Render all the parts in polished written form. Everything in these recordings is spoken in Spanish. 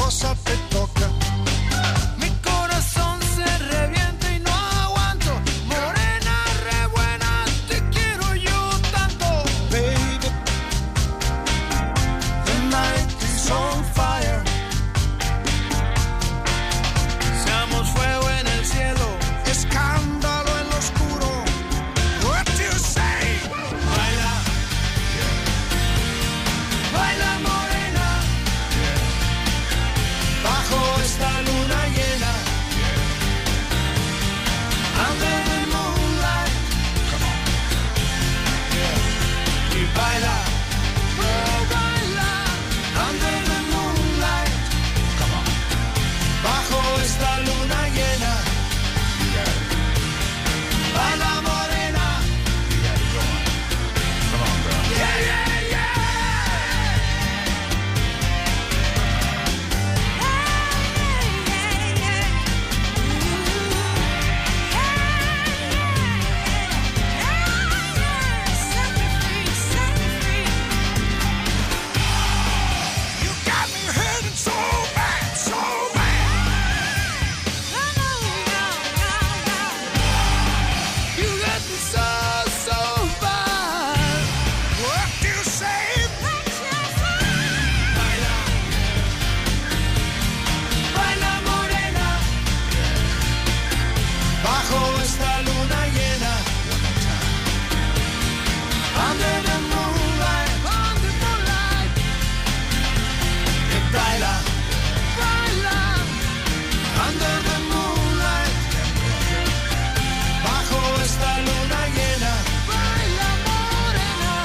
cosa te toca. Mi corazón se revienta y no aguanto. Morena, re buena, te quiero yo tanto. Baby, the night is on fire. Seamos fuego en el cielo, Escándalo en lo oscuro. What do you say? baila, baila morena, bajo esta luna llena, under the moonlight, y baila, oh baila, under the moonlight, bajo esta luna llena, baila morena, yeah, yeah, yeah. You got me hurting so bad, so bad. You got me so, so bad. What do you say? Baila, baila morena, bajo esta luna llena, under the moonlight, y baila, baila, under the moonlight, bajo esta luna llena, baila morena,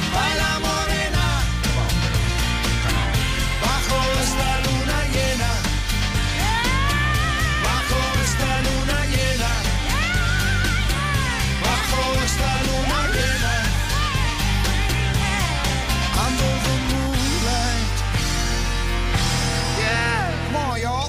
bajo esta luna llena, bajo esta luna llena, bajo esta luna llena, Under the moonlight. yeah. Come on, y'all.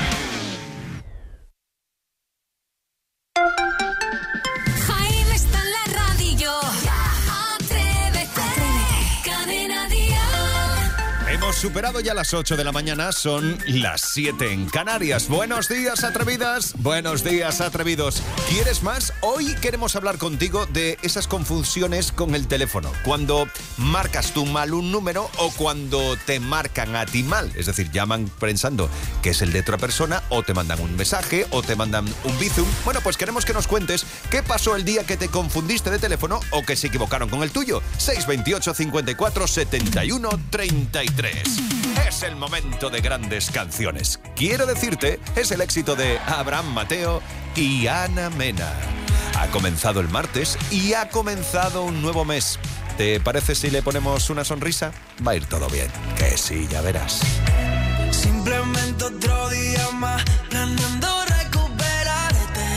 Jaime está en la radio. Atrévete. Cadena Dial. Hemos superado ya las 8 de la mañana, son las 7 en Canarias. Buenos días, atrevidas. Buenos días, atrevidos. ¿Quieres más? Hoy queremos hablar contigo de esas confusiones con el teléfono. Cuando marcas tú mal un número o cuando te marcan a ti mal. Es decir, llaman pensando que es el de otra persona o te mandan un mensaje o te mandan un bizum. Bueno, pues queremos que nos cuentes qué pasó el día que te confundiste de teléfono o que se equivocaron con el tuyo. 628 54 71 33. Es el momento de grandes canciones. Quiero decirte, es el éxito de Abraham Mateo y Ana Mena. Ha comenzado el martes y ha comenzado un nuevo mes. ¿Te parece si le ponemos una sonrisa? Va a ir todo bien. Que sí, ya verás. Simplemente otro día más, planeando recuperarte.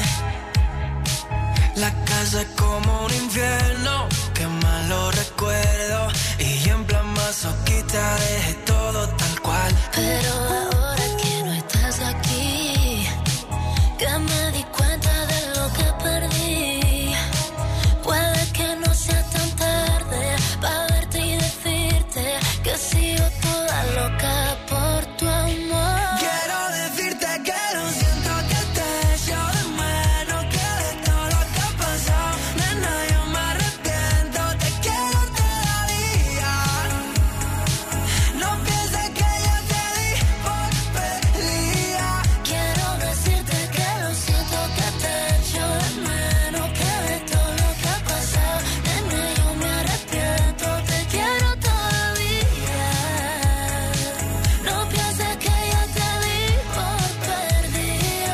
La casa es como un infierno, qué malo recuerdo. Y en plan masoquista dejé todo tal cual. Pero ahora que no estás aquí, que me di cuenta de lo que perdí. Puede que no sea tan tarde para verte y decirte que sigo toda loca por tu amor. Quiero decirte que lo siento, que te echo de menos, que de todo lo que ha pasado, nena, yo me arrepiento, te quiero todavía. No pienses que yo te di por perdida. Quiero decirte que lo siento, que te echo de menos, que de todo lo que ha pasado, nena, yo me arrepiento, te quiero todavía. No pienses que yo te di por perdida.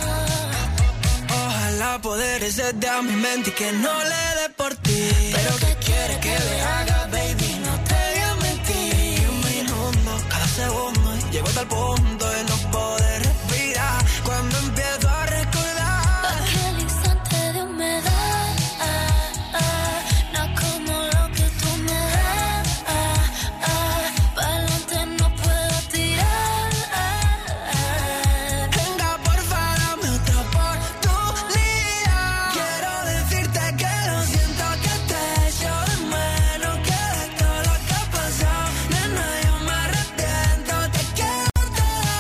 Ojalá poder exceder a mi mente y que no le dé por ti. Pero ¿qué quieres que le haga, baby? No te voy a mentir. Un minuto, cada segundo, llego hasta el punto de no poder respirar. Cuando empiezo a recordar Aquel instante de humedad, no como lo que tú me das. Pa'lante no puedo tirar. venga, porfa, dame otra oportunidad. Quiero decirte que lo siento, que te echo de menos, que de todo lo que ha pasado, nena, yo me arrepiento, te quiero todavía.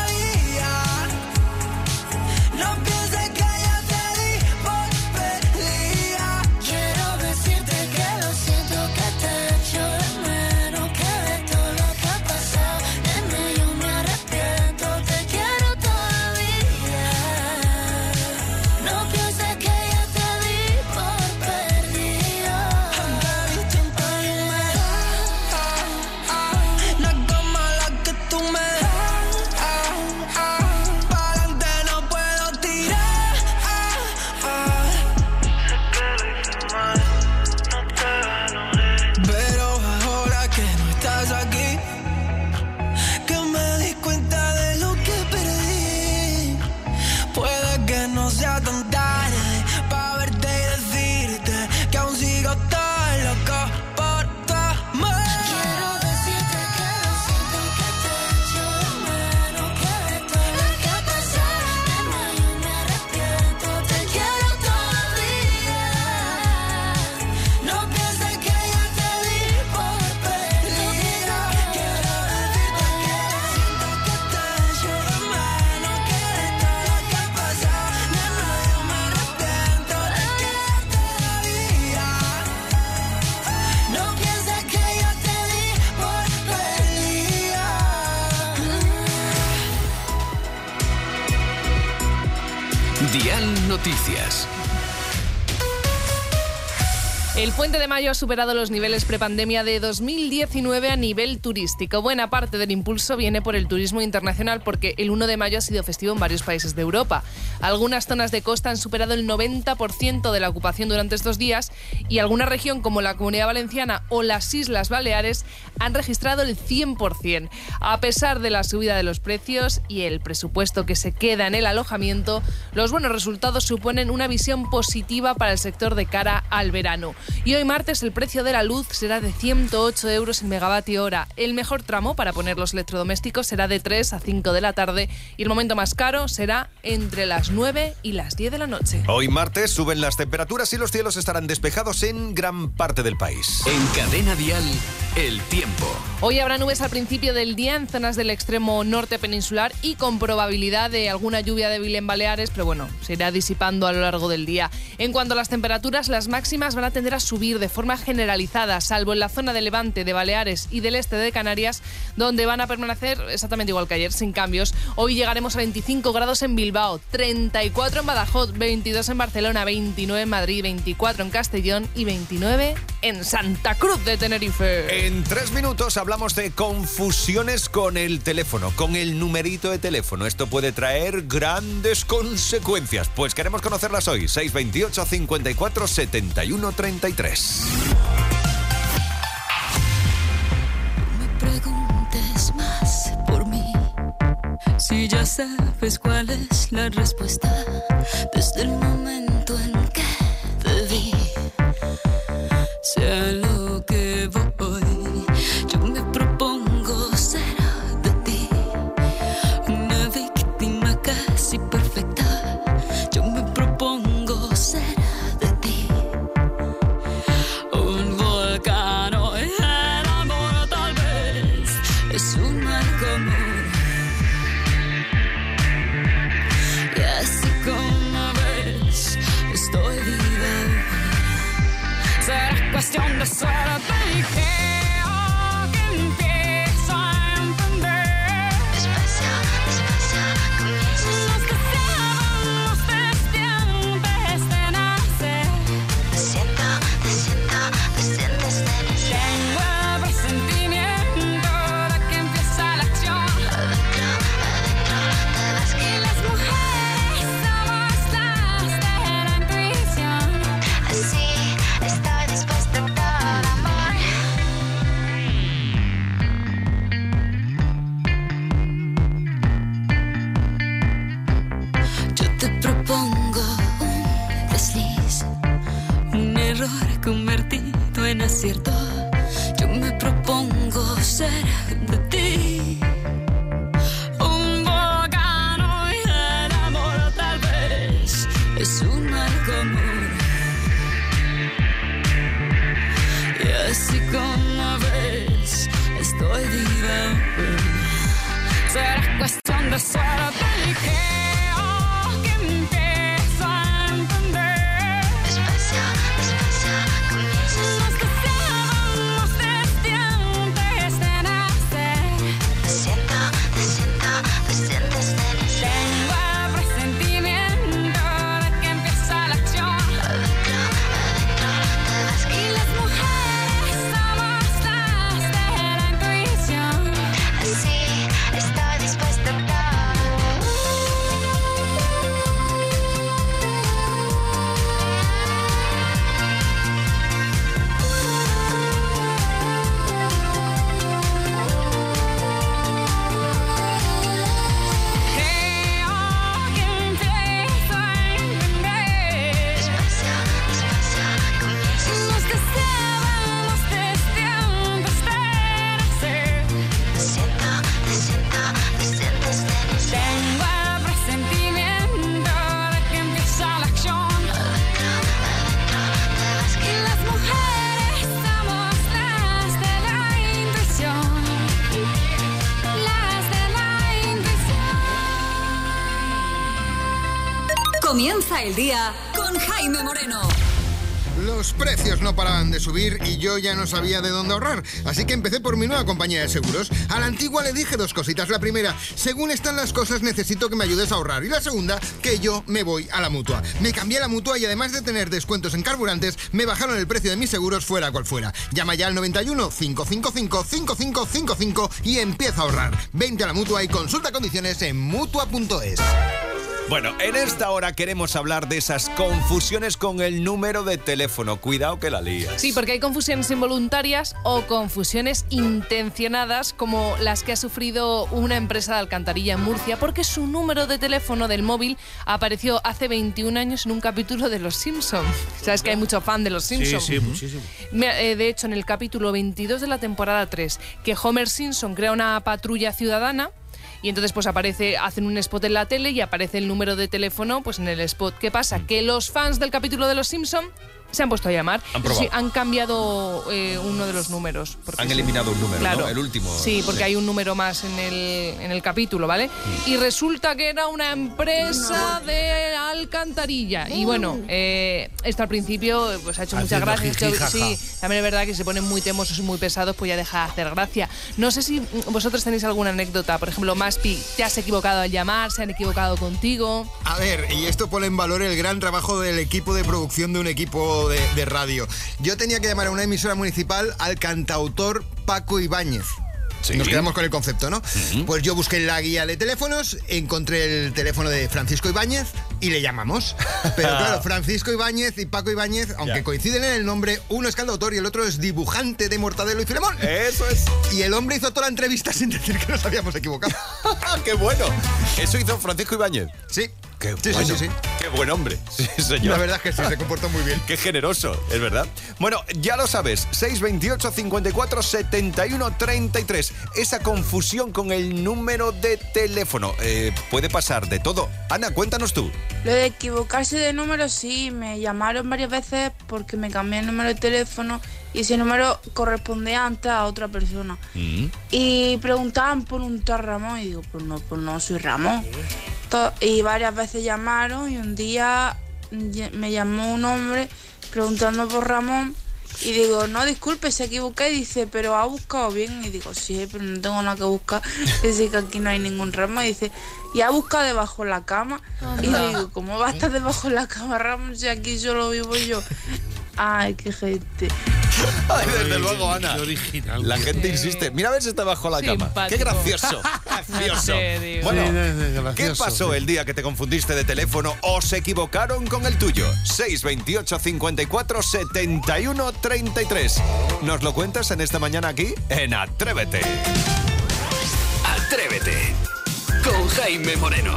Dial Noticias. El Puente de Mayo ha superado los niveles prepandemia de 2019 a nivel turístico. Buena parte del impulso viene por el turismo internacional porque el 1 de mayo ha sido festivo en varios países de Europa. Algunas zonas de costa han superado el 90% de la ocupación durante estos días y alguna región como la Comunidad Valenciana o las Islas Baleares han registrado el 100%. A pesar de la subida de los precios y el presupuesto que se queda en el alojamiento, los buenos resultados suponen una visión positiva para el sector de cara al verano. Y hoy martes el precio de la luz será de 108 euros el megavatio hora. El mejor tramo para poner los electrodomésticos será de 3 a 5 de la tarde y el momento más caro será entre las 9 y las 10 de la noche. Hoy martes suben las temperaturas y los cielos estarán despejados en gran parte del país. En Cadena Dial, el tiempo. Hoy habrá nubes al principio del día en zonas del extremo norte peninsular y con probabilidad de alguna lluvia débil en Baleares, pero bueno, se irá disipando a lo largo del día. En cuanto a las temperaturas, las máximas van a tender a subir de forma generalizada, salvo en la zona de Levante, de Baleares y del este de Canarias, donde van a permanecer exactamente igual que ayer, sin cambios. Hoy llegaremos a 25 grados en Bilbao, 34 en Badajoz, 22 en Barcelona, 29 en Madrid, 24 en Castellón y 29 en Santa Cruz de Tenerife. En 3 minutos hablamos de confusiones con el teléfono, con el numerito de teléfono. Esto puede traer grandes consecuencias. Pues queremos conocerlas hoy. 628 54 71 33. No me preguntes más por mí, si ya sabes cuál es la respuesta. Desde el momento en que te vi, sé a lo que voy. Yo me propongo ser de ti una víctima casi perfecta. Yo me propongo ser de ti un volcán. El amor tal vez es un mal común, y así como ves estoy viva. Será cuestión de suerte y creo que empiezo a entender. Despacio, despacio, comienzas. Nos deseábamos desde antes de nacer. Te siento, te sientes de nacer. Tengo el presentimiento de que empieza la acción. Adentro, te vas que las mujeres somos las de la intuición. Así estoy dispuesta a todo amor. Yo te propongo un desliz, un error convertido en acierto. Yo me propongo ser de ti un volcán. Y el amor tal vez es un mal común, y así como ves estoy viva. Será cuestión de suerte y creo que empiezo a entender. Despacio, despacio, comienzas. Nos deseábamos desde antes de nacer. Te siento, te sientes de nacer. Tengo el presentimiento de que empieza la acción. Adentro, te vas que las mujeres somos las de la intuición. Así estoy dispuesta a todo. Creo que empiezo a entender. Despacio, despacio, comienzas. Nos deseábamos desde antes de nacer. Te siento, te sientes de nacer. Tengo el presentimiento de que empieza la acción. Adentro, te vas que las mujeres somos las de la intuición. Las de la intuición. Comienza el día con Jaime Moreno. los precios no paraban de subir y yo ya no sabía de dónde ahorrar. Así que empecé por mi nueva compañía de seguros. A la antigua le dije dos cositas. La primera, según están las cosas necesito que me ayudes a ahorrar. Y la segunda, que yo me voy a la Mutua. Me cambié a la Mutua y además de tener descuentos en carburantes, me bajaron el precio de mis seguros fuera cual fuera. Llama ya al 91 555 5555 y empieza a ahorrar. Vente a la Mutua y consulta condiciones en Mutua.es. Bueno, en esta hora queremos hablar de esas confusiones con el número de teléfono. Cuidado que la lías. Sí, porque hay confusiones involuntarias o confusiones intencionadas, como las que ha sufrido una empresa de alcantarilla en Murcia, porque su número de teléfono del móvil apareció hace 21 años en un capítulo de Los Simpson. Sabes que hay mucho fan de Los Simpson. Sí, muchísimo. De hecho, en el capítulo 22 de la temporada 3, que Homer Simpson crea una patrulla ciudadana. Y entonces pues hacen un spot en la tele y aparece el número de teléfono pues en el spot. ¿Qué pasa? Que los fans del capítulo de Los Simpson se han puesto a llamar. Han cambiado uno de los números. Han eliminado un número, claro, ¿no? El último. Sí, porque hay un número más en el capítulo, ¿vale? Y resulta que era una empresa de alcantarilla. Y bueno, esto al principio pues ha hecho mucha gracia. Sí, también es verdad que se ponen muy temosos y muy pesados, pues ya deja de hacer gracia. No sé si vosotros tenéis alguna anécdota. Por ejemplo, Maspi, ¿te has equivocado al llamar? ¿Se han equivocado contigo? A ver, y esto pone en valor el gran trabajo del equipo de producción de un equipo de radio. Yo tenía que llamar a una emisora municipal al cantautor Paco Ibáñez. Sí. Nos quedamos con el concepto, ¿no? Pues yo busqué en la guía de teléfonos, encontré el teléfono de Francisco Ibáñez y le llamamos. Pero claro, Francisco Ibáñez y Paco Ibáñez, aunque coinciden en el nombre, uno es cantautor y el otro es dibujante de Mortadelo y Filemón. Eso es. Y el hombre hizo toda la entrevista sin decir que nos habíamos equivocado. ¡Qué bueno! Eso hizo Francisco Ibáñez. Sí. Qué Sí, bueno. sí. Qué buen hombre. Sí, señor. La verdad es que sí, se comportó muy bien. Qué generoso, es verdad. Bueno, ya lo sabes, 628 54 71 33. Esa confusión con el número de teléfono. Puede pasar de todo. Ana, cuéntanos tú. Lo de equivocarse de número, sí, me llamaron varias veces porque me cambié el número de teléfono y ese número correspondía antes a otra persona. Y preguntaban por un tal Ramón y digo, pues no soy Ramón. Y varias veces llamaron y un día me llamó un hombre preguntando por Ramón y digo, no, disculpe, se equivoqué. Y dice, pero ha buscado bien. Y digo, sí, pero no tengo nada que buscar. Dice que aquí no hay ningún Ramón. Y dice, ¿y ha buscado debajo de la cama? Y digo, ¿cómo va a estar debajo de la cama, Ramón, si aquí solo vivo yo? Ay, qué gente. Ay, desde luego, Ana. Qué original. La gente insiste. Mira a ver si está bajo la cama. Simpático. Qué gracioso. Gracioso. Bueno, ¿qué pasó el día que te confundiste de teléfono o se equivocaron con el tuyo? 628 54 71 33. ¿Nos lo cuentas en esta mañana aquí? En Atrévete. Atrévete con Jaime Moreno.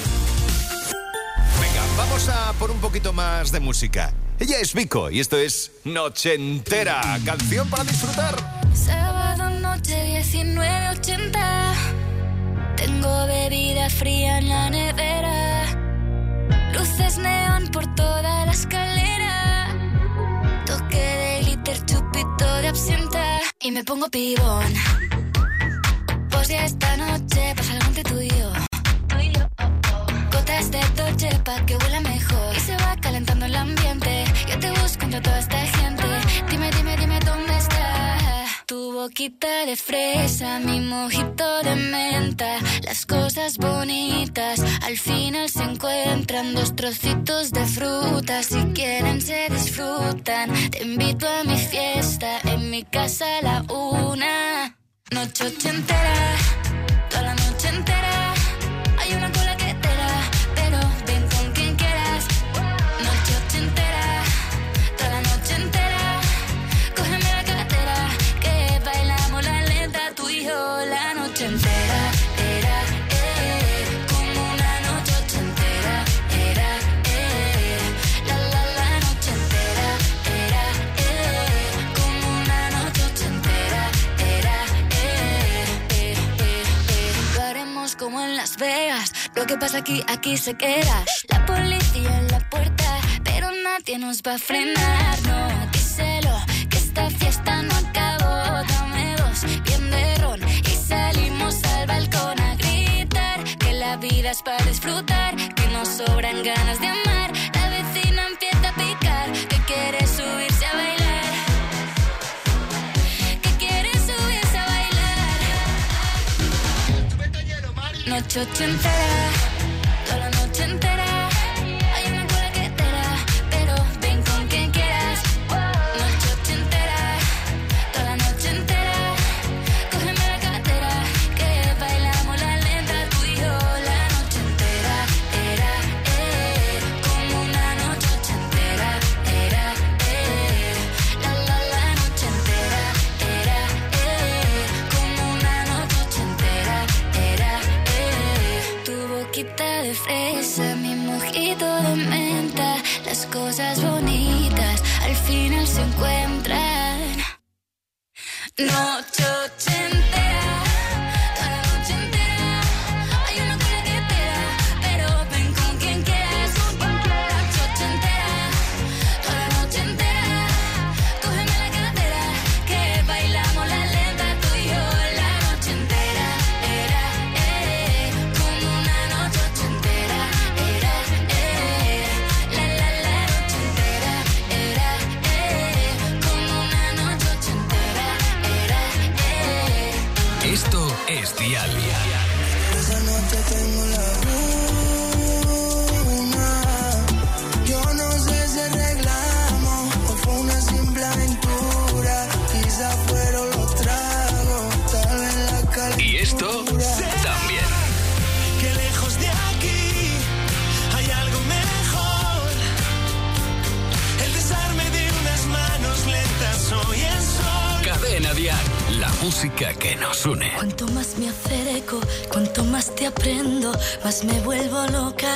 Venga, vamos a por un poquito más de música. Ella es Vico y esto es Noche Entera, canción para disfrutar. Sábado noche 19:80. Tengo bebida fría en la nevera. Luces neón por toda la escalera. Toque de glitter, chupito de absenta. Y me pongo pibón. Pues ya esta noche pasa algo entre tú y yo. Gotas de Dolce pa' que huela mejor. Y se va calentando el ambiente. Yo te busco entre toda esta gente. Dime dónde está. Tu boquita de fresa, mi mojito de menta. Las cosas bonitas al final se encuentran. Dos trocitos de fruta, si quieren se disfrutan. Te invito a mi fiesta, en mi casa a la 1. Noche ochentera, toda la noche entera. Hay una cola que te da, pero ven con quien quieras. Noche ochentera, toda la noche entera. Cógeme la cartera, que bailamos la lenta, tú y yo la noche entera. Era, como una noche ochentera. Era, la noche entera. Era, como una noche ochentera. Era, lo haremos como en Las Vegas. Lo que pasa aquí se queda. La policía en la puerta, pero nadie nos va a frenar. No, díselo, que esta fiesta no acabó. Dame dos, bien de ron, y salimos al balcón a gritar. Que la vida es para disfrutar, que nos sobran ganas de amar. La vecina empieza a picar, que quiere subir Noche ochentera, toda la noche entera. Hay una cola que te da, pero ven con quien quieras. Noche ochentera, toda la noche entera. Cógeme la cartera, que bailamos la lenta tú y yo. La noche entera, como una noche ochentera. La noche entera, como una noche ochentera. Tu boquita de fresa, mi mojito de menta. Las cosas bonitas al final se encuentran. Noche ochentera, toda la noche entera. Hay una cola que te da, pero ven con quien quieras. Noche ochentera, toda la noche entera. Cógeme la cartera, que bailamos la lenta tú y yo. La noche entera, como una noche ochentera. La noche entera, como una noche ochentera. Esto es Dial. Esa noche tengo la luna. Yo no sé si arreglamos o fue una simple aventura. Quizá fueron los tragos, tal vez la calentura. Y esto también. Que lejos de aquí hay algo mejor. El desarme de unas manos lentas hoy en sol. Cadena Dial, la música que nos une. Cuanto más me acerco, cuanto más te aprendo, más me vuelvo loca.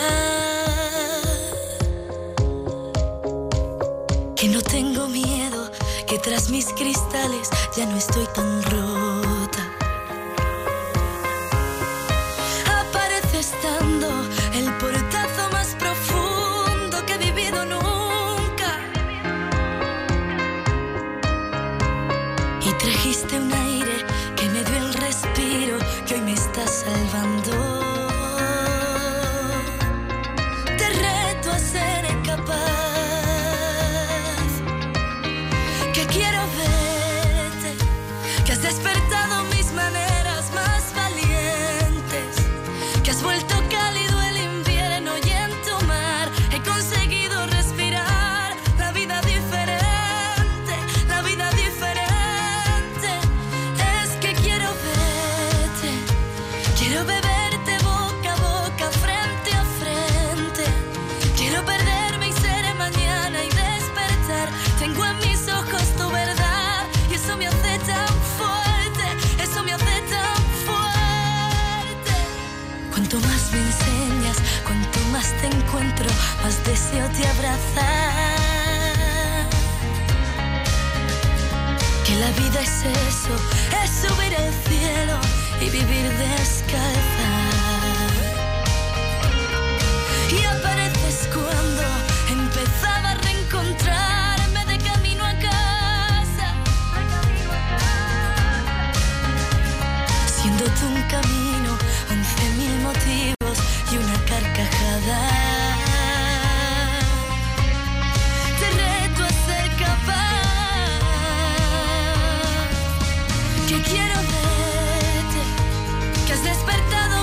Que no tengo miedo, que tras mis cristales ya no estoy tan rota. Aparece estando el portazo más profundo que he vivido nunca. Y trajiste un aire que me dio el respiro que hoy me está salvando. Te reto a ser capaz, que quiero verte, que has despertado mis maneras más valientes, que has vuelto cálido el invierno y en tu mar he conseguido respirar la vida diferente, la vida diferente. Es que quiero verte, quiero beberte boca a boca, frente a frente. Quiero perderme y ser mañana y despertar. Tengo en mis ojos tu verdad y eso me hace tan fuerte, eso me hace tan fuerte. Cuanto más me enseñas, cuanto más te encuentro, más deseo te abrazar. Que la vida es eso, es subir al cielo y vivir descalza. Y apareces cuando empezaba a reencontrarme de camino a casa. Siendo tú un camino, 11.000 motivos y una carcajada. Te reto a ser capaz, que quiero verte, que has despertado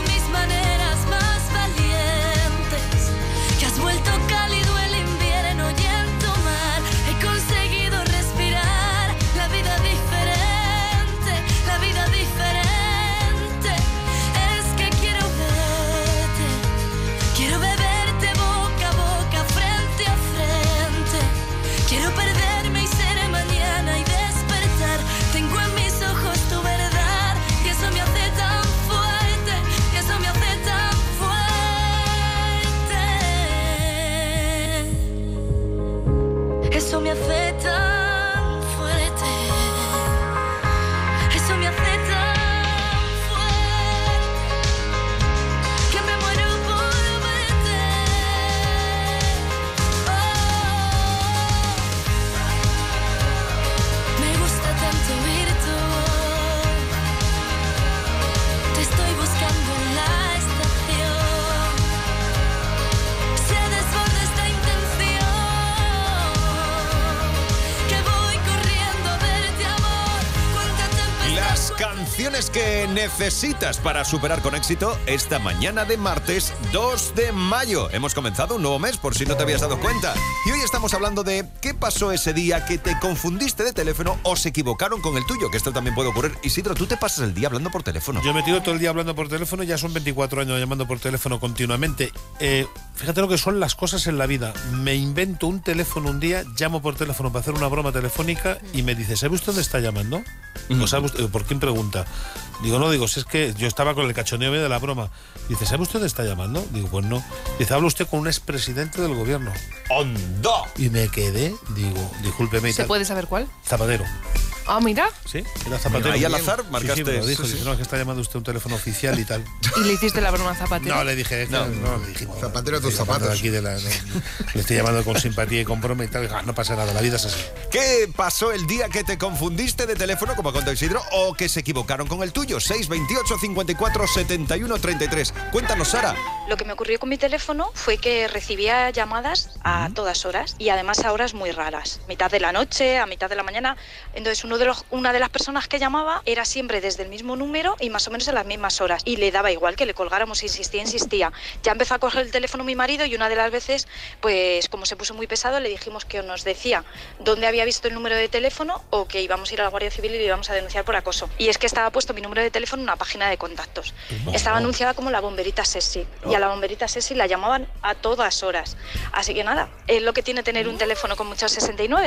cosas que necesitas para superar con éxito esta mañana de martes 2 de mayo. Hemos comenzado un nuevo mes, por si no te habías dado cuenta. Y hoy estamos hablando de qué pasó ese día que te confundiste de teléfono o se equivocaron con el tuyo, que esto también puede ocurrir. Isidro, tú te pasas el día hablando por teléfono. Yo me tiro todo el día hablando por teléfono, ya son 24 años llamando por teléfono continuamente. Fíjate lo que son las cosas en la vida. Me invento un teléfono un día, llamo por teléfono para hacer una broma telefónica y me dice, ¿sabe usted dónde está llamando? ¿O sabe usted, ¿por quién pregunta? Digo, no, digo, si es que yo estaba con el cachondeo de la broma. Dice, ¿sabe usted dónde está llamando? Digo, pues no. Dice, habla usted con un expresidente del gobierno. ¡Hondo! Y me quedé, digo, discúlpeme y ¿Se tal. puede saber cuál? Zapatero. Ah, mira. ¿Sí? Era Zapatero. Ahí al azar marcaste. Sí, me lo dijo, Sí, sí. dice, no, es que está llamando usted un teléfono oficial y tal. ¿Y le hiciste la broma a Zapatero? No, le dije, No. le dijimos. Zapatero a tus estoy llamando zapatos. aquí le estoy llamando con simpatía y con broma y tal. No pasa nada, la vida es así. ¿Qué pasó el día que te confundiste de teléfono, como ha contado Isidro, o que se equivocaron con el tuyo? 628 54 71 33. Cuéntanos, Sara. Lo que me ocurrió con mi teléfono fue que recibía llamadas a todas horas y además a horas muy raras. Mitad de la noche, a mitad de la mañana. Entonces una de las personas que llamaba era siempre desde el mismo número y más o menos a las mismas horas. Y le daba igual que le colgáramos, insistía. Ya empezó a coger el teléfono mi marido y una de las veces, pues como se puso muy pesado, le dijimos que nos decía dónde había visto el número de teléfono o que íbamos a ir a la Guardia Civil y le íbamos a denunciar por acoso. Y es que estaba puesto mi número de teléfono en una página de contactos. Estaba anunciada como la bomberita sexy. Y a la bomberita sexy la llamaban a todas horas. Así que nada, es lo que tiene tener un teléfono con muchos 69.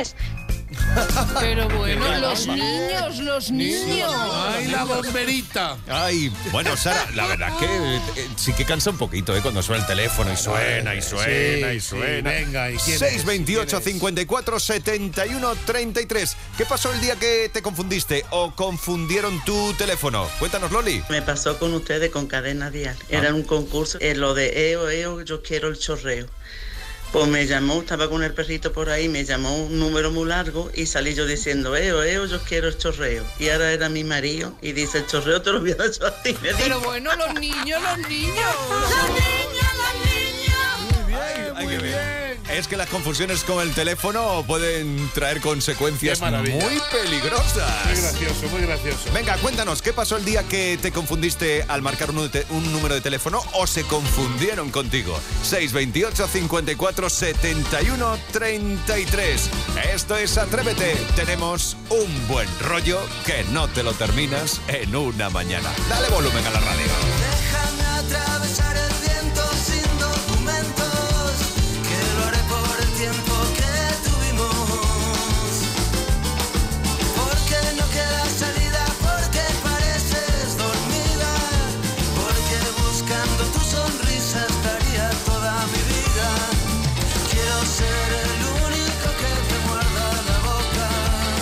Pero bueno, los niños. ¡Ay, la bomberita! Ay, bueno, Sara, la verdad que sí que cansa un poquito, cuando suena el teléfono y suena y suena y Sí, suena. venga, ¿y quién es? 628 ¿Quién es? 54 71 33. ¿Qué pasó el día que te confundiste o confundieron tu teléfono? Cuéntanos, Loli. Me pasó con ustedes con Cadena Dial. Era un concurso, lo de EO, yo quiero el chorreo. Pues me llamó, estaba con el perrito por ahí, me llamó un número muy largo y salí yo diciendo, EO, yo quiero el chorreo. Y ahora era mi marido y dice, el chorreo te lo voy a dar yo a ti. Me dijo. Pero bueno, los niños. Hay que ver. Es que las confusiones con el teléfono pueden traer consecuencias Qué maravilla. muy peligrosas. Muy gracioso, muy gracioso. Venga, cuéntanos, ¿qué pasó el día que te confundiste al marcar un número de teléfono o se confundieron contigo? 628 54 71 33. Esto es Atrévete. Tenemos un buen rollo que no te lo terminas en una mañana. Dale volumen a la radio. Déjame atravesar el viento sin documentos, que lo haré por el tiempo que tuvimos. Porque no queda salida, porque pareces dormida, porque buscando tu sonrisa estaría toda mi vida. Quiero ser el único que te muerda la boca.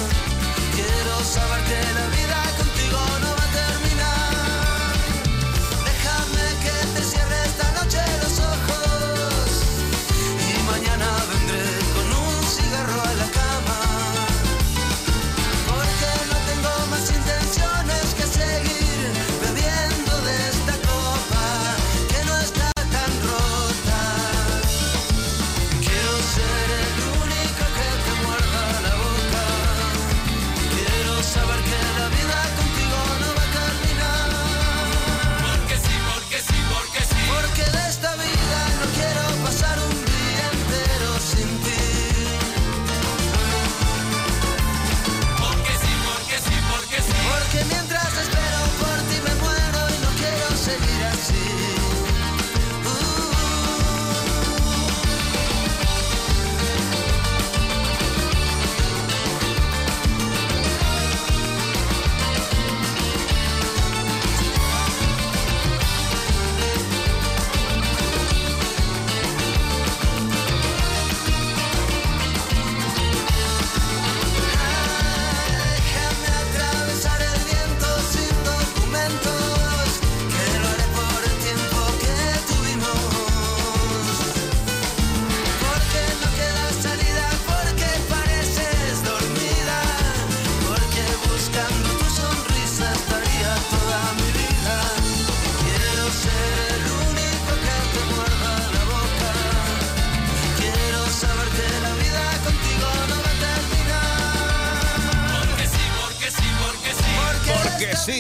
Quiero saber que la vida contigo no va a terminar.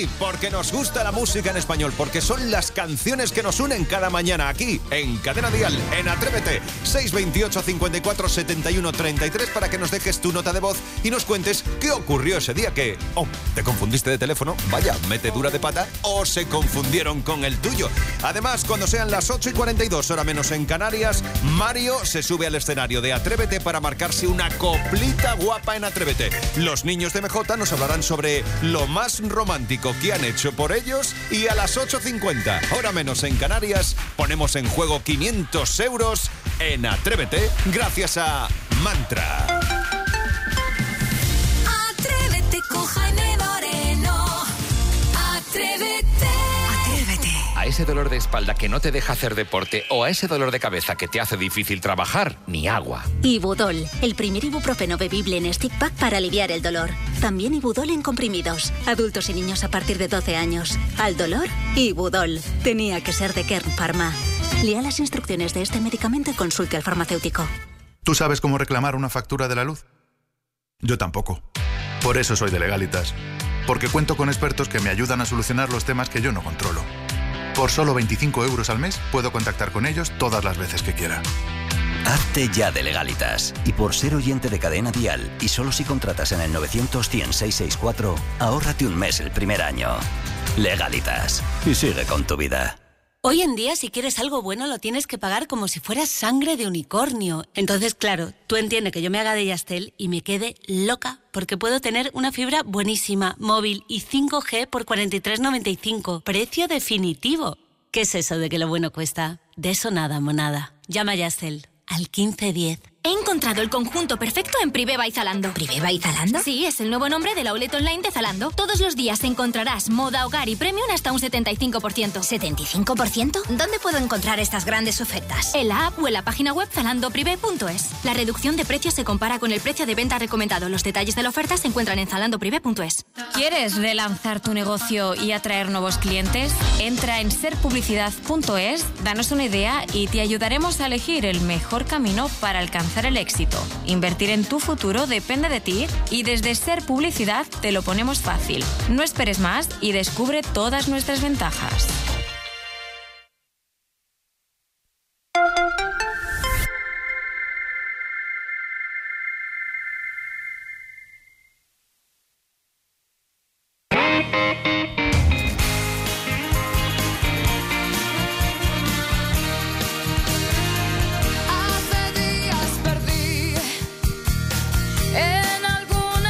Sí, porque nos gusta la música en español, porque son las canciones que nos unen cada mañana aquí, en Cadena Dial, en Atrévete. 628 54 71 33 para que nos dejes tu nota de voz y nos cuentes qué ocurrió ese día que... ¿te confundiste de teléfono? Vaya, metedura de pata. ¿O se confundieron con el tuyo? Además, cuando sean las 8:42, hora menos en Canarias, Mario se sube al escenario de Atrévete para marcarse una coplita guapa en Atrévete. Los niños de MJ nos hablarán sobre lo más romántico que han hecho por ellos y a las 8:50, hora menos en Canarias, ponemos en juego 500 euros en Atrévete gracias a Mantra. Atrévete con Jaime Moreno. Atrévete. A ese dolor de espalda que no te deja hacer deporte o a ese dolor de cabeza que te hace difícil trabajar, ni agua. Ibudol, el primer ibuprofeno bebible en stick pack para aliviar el dolor. También Ibudol en comprimidos. Adultos y niños a partir de 12 años. Al dolor, Ibudol. Tenía que ser de Kern Pharma. Lea las instrucciones de este medicamento y consulte al farmacéutico. ¿Tú sabes cómo reclamar una factura de la luz? Yo tampoco. Por eso soy de Legalitas. Porque cuento con expertos que me ayudan a solucionar los temas que yo no controlo. Por solo 25 euros al mes puedo contactar con ellos todas las veces que quiera. Hazte ya de Legalitas. Y por ser oyente de Cadena Dial, y solo si contratas en el 900-100-664, ahórrate un mes el primer año. Legalitas. Y sigue con tu vida. Hoy en día, si quieres algo bueno, lo tienes que pagar como si fuera sangre de unicornio. Entonces, claro, tú entiendes que yo me haga de Yastel y me quede loca, porque puedo tener una fibra buenísima, móvil y 5G por 43,95. Precio definitivo. ¿Qué es eso de que lo bueno cuesta? De eso nada, monada. Llama a Yastel al 1510. He encontrado el conjunto perfecto en Privé by Zalando. ¿Privé by Zalando? Sí, es el nuevo nombre del outlet online de Zalando. Todos los días encontrarás moda, hogar y premium hasta un 75%. ¿75%? ¿Dónde puedo encontrar estas grandes ofertas? En la app o en la página web zalandoprivé.es. La reducción de precios se compara con el precio de venta recomendado. Los detalles de la oferta se encuentran en zalandoprivé.es. ¿Quieres relanzar tu negocio y atraer nuevos clientes? Entra en serpublicidad.es, danos una idea y te ayudaremos a elegir el mejor camino para alcanzar el éxito. Invertir en tu futuro depende de ti y desde Ser Publicidad te lo ponemos fácil. No esperes más y descubre todas nuestras ventajas.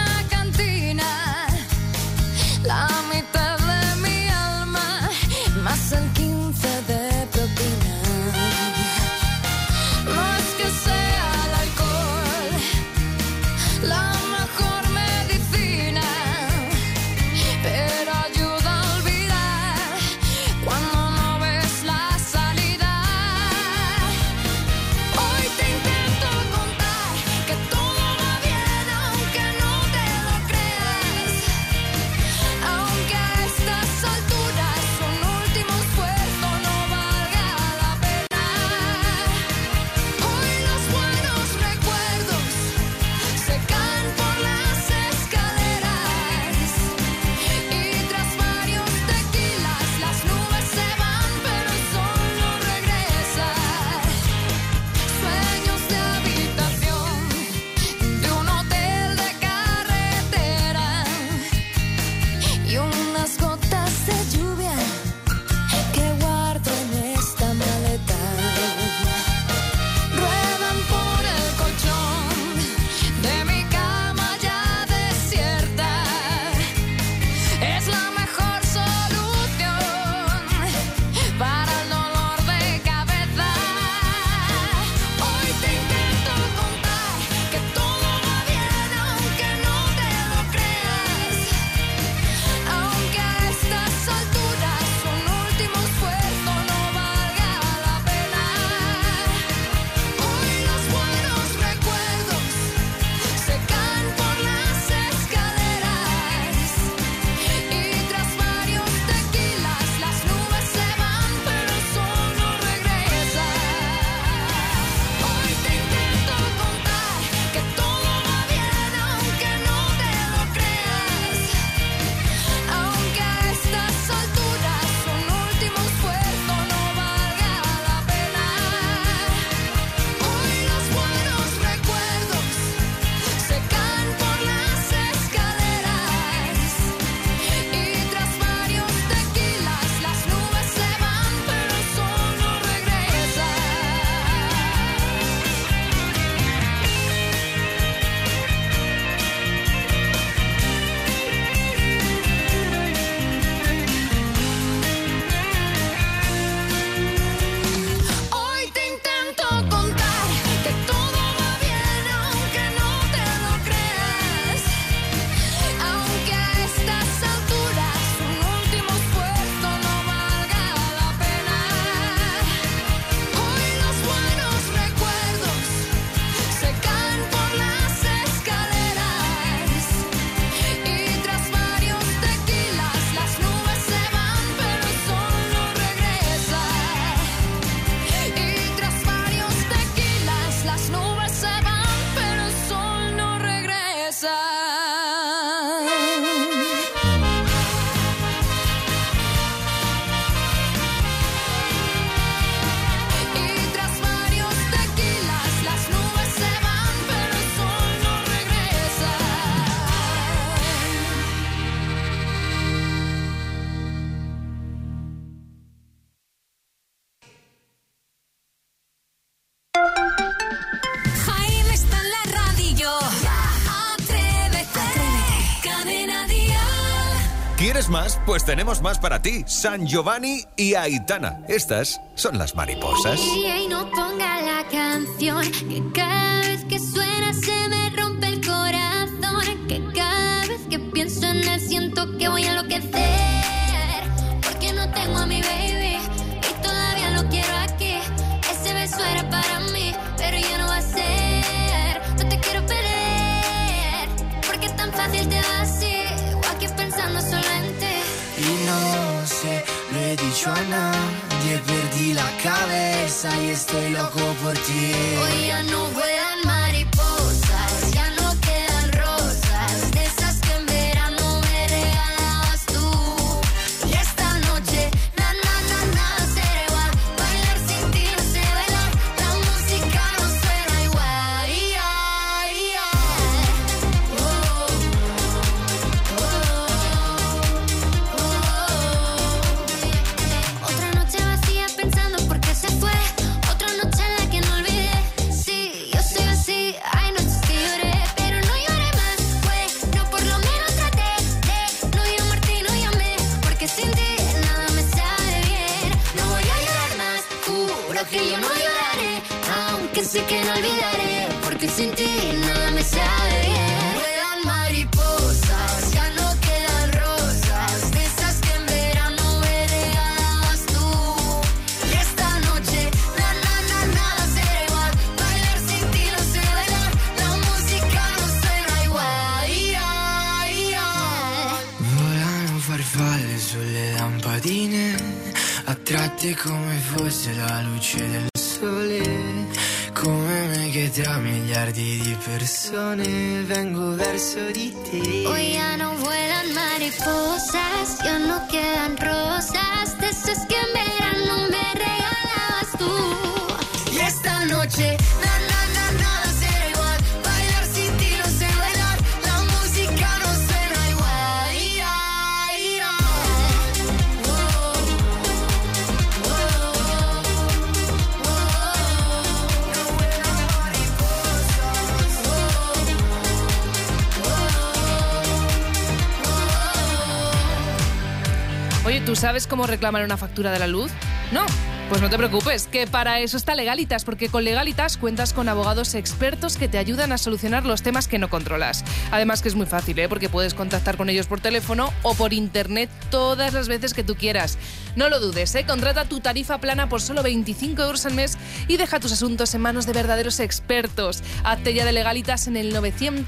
La mitad de mi alma ¿Quieres más? Pues tenemos más para ti. San Giovanni y Aitana. Estas son las mariposas. Y no ponga la canción, que cada vez que suena se me rompe el corazón, que cada vez que pienso en él siento que voy a enloquecer, porque no tengo a mi baby y todavía lo quiero aquí. Ese beso era para mí, pero ya no va a ser. No te quiero perder, porque es tan fácil te va así, o aquí pensando solo en ti. Y no sé, lo he dicho a nadie, perdí la cabeza y estoy loco por ti. Hoy ya no vuelan mariposas, ya no quedan rosas, de esas que en verano me regalabas tú. Y esta noche, nada será igual, bailar sin ti no sé bailar, la música no suena igual. Otra noche vacía pensando por qué se fue, otra noche en la que no olvidé. Sí, yo soy así, hay noches que lloré, pero no lloré más. Fue, no, por lo menos traté de no llamarte y no llamé, porque sin ti nada me sabe bien. No voy a llorar más, juro que yo no lloraré, aunque sé que no olvidaré, porque sin ti nada me sabe bien. Vuelan mariposas, ya no quedan rosas, de esas que en verano me regalabas tú. Y esta noche, nada será igual, bailar sin ti no sé bailar, la música no suena igual. Volano farfalle sulle lampadine, attratte come fosse la luce del sole, come me che tra miliardi di persone vengo verso di te. Hoy ya no vuelan mariposas, ya no quedan rosas, de esas que en verano me regalabas tú. Y esta noche, nada será igual, bailar sin ti no sé bailar, la música no suena igual. Oye, ¿tú sabes cómo reclamar una factura de la luz? No. Pues no te preocupes, que para eso está Legalitas, porque con Legalitas cuentas con abogados expertos que te ayudan a solucionar los temas que no controlas. Además que es muy fácil, porque puedes contactar con ellos por teléfono o por internet todas las veces que tú quieras. No lo dudes, contrata tu tarifa plana por solo 25 euros al mes y deja tus asuntos en manos de verdaderos expertos. Hazte ya de Legalitas en el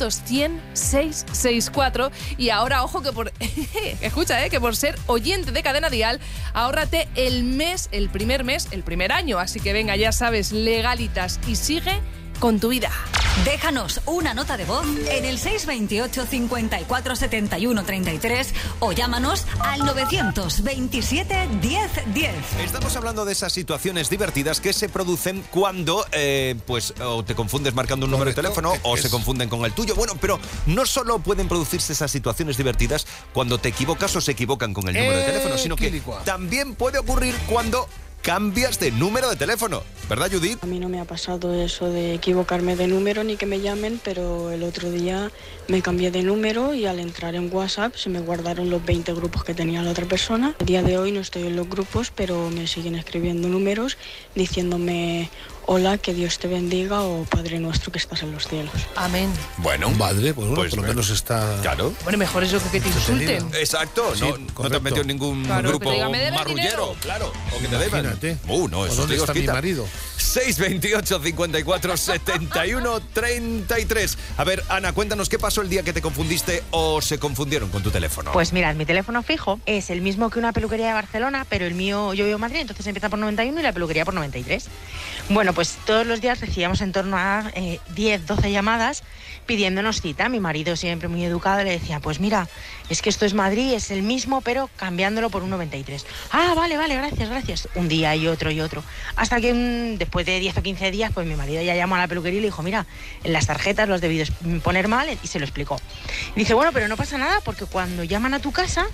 900-100-664 y ahora, ojo, que por escucha, que por ser oyente de Cadena Dial, ahórrate el primer año. Así que venga, ya sabes, Legalitas y sigue con tu vida. Déjanos una nota de voz en el 628 54 71 33 o llámanos al 927 10 10. Estamos hablando de esas situaciones divertidas que se producen cuando pues o te confundes marcando un número de teléfono o se confunden con el tuyo. Bueno, pero no solo pueden producirse esas situaciones divertidas cuando te equivocas o se equivocan con el número de teléfono, sino que también puede ocurrir cuando cambias de número de teléfono, ¿verdad, Judith? A mí no me ha pasado eso de equivocarme de número ni que me llamen, pero el otro día me cambié de número y al entrar en WhatsApp se me guardaron los 20 grupos que tenía la otra persona. El día de hoy no estoy en los grupos, pero me siguen escribiendo números diciéndome hola, que Dios te bendiga o Padre nuestro que estás en los cielos. Amén. Bueno, padre, pues por lo menos está... Claro. Bueno, mejor eso que te insulten. Exacto, Sí, no te has metido en ningún grupo marrullero, claro, o que te deban. Imagínate. No, eso ¿Dónde te está mi marido? 628 54 71 33. A ver, Ana, cuéntanos qué pasó el día que te confundiste o se confundieron con tu teléfono. Pues mirad, mi teléfono fijo es el mismo que una peluquería de Barcelona, pero el mío, yo vivo en Madrid, entonces empieza por 91 y la peluquería por 93. Bueno, pues todos los días recibíamos en torno a 10, 12 llamadas pidiéndonos cita. Mi marido, siempre muy educado, le decía, pues mira, es que esto es Madrid, es el mismo, pero cambiándolo por un 93. Ah, vale, gracias. Un día y otro. Hasta que después de 10 o 15 días, pues mi marido ya llamó a la peluquería y le dijo, mira, en las tarjetas lo has debido poner mal, y se lo explicó. Y dice, bueno, pero no pasa nada porque cuando llaman a tu casa,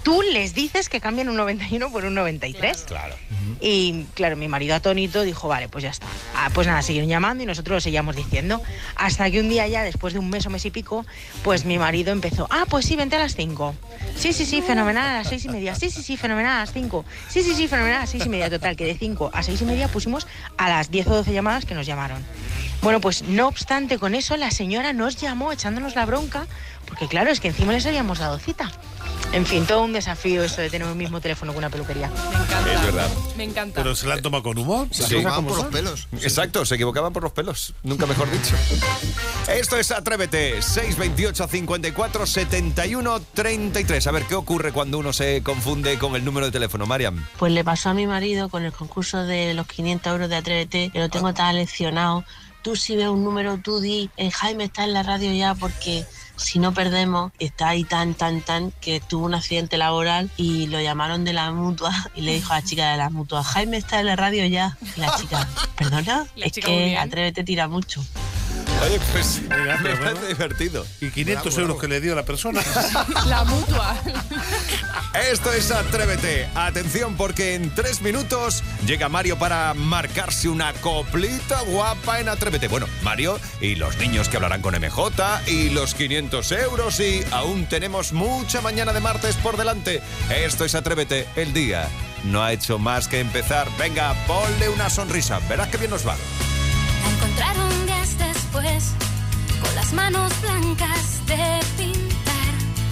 tú les dices que cambien un 91 por un 93. Claro. Y claro, mi marido atónito dijo, vale, pues ya está. Pues nada, siguieron llamando y nosotros lo seguíamos diciendo. Hasta que un día ya, después de un mes o mes y pico, pues mi marido empezó, pues sí, vente a las 5. Sí, fenomenal, a las 6:30. Sí, fenomenal, a las 5. Sí, fenomenal, a las 6:30. Total, que de 5 a 6:30 pusimos a las 10 o 12 llamadas que nos llamaron. Bueno, pues no obstante con eso, la señora nos llamó echándonos la bronca, porque claro, es que encima les habíamos dado cita. En fin, todo un desafío eso de tener el mismo teléfono que una peluquería. Es verdad. Me encanta. Pero se la han tomado con humor. Se equivocaban por los pelos. Exacto, se equivocaban por los pelos. Nunca mejor dicho. Esto es Atrévete. 628 54 71 33. A ver, ¿qué ocurre cuando uno se confunde con el número de teléfono, Mariam? Pues le pasó a mi marido con el concurso de los 500 euros de Atrévete, que lo tengo tan leccionado. Tú si ves un número, tú di, Jaime está en la radio ya, porque si no perdemos, está ahí tan, que tuvo un accidente laboral y lo llamaron de la mutua y le dijo a la chica de la mutua, Jaime está en la radio ya. Y la chica, ¿perdona? Es que Atrévete tira mucho. Oye, pues me parece divertido. Y 500 euros que le dio la persona. La mutua. Esto es Atrévete. Atención, porque en 3 minutos llega Mario para marcarse una coplita guapa en Atrévete. Bueno, Mario y los niños que hablarán con MJ y los 500 euros y aún tenemos mucha mañana de martes por delante. Esto es Atrévete. El día no ha hecho más que empezar. Venga, ponle una sonrisa. Verás que bien nos va. La encontraron días después, con las manos blancas de pintar.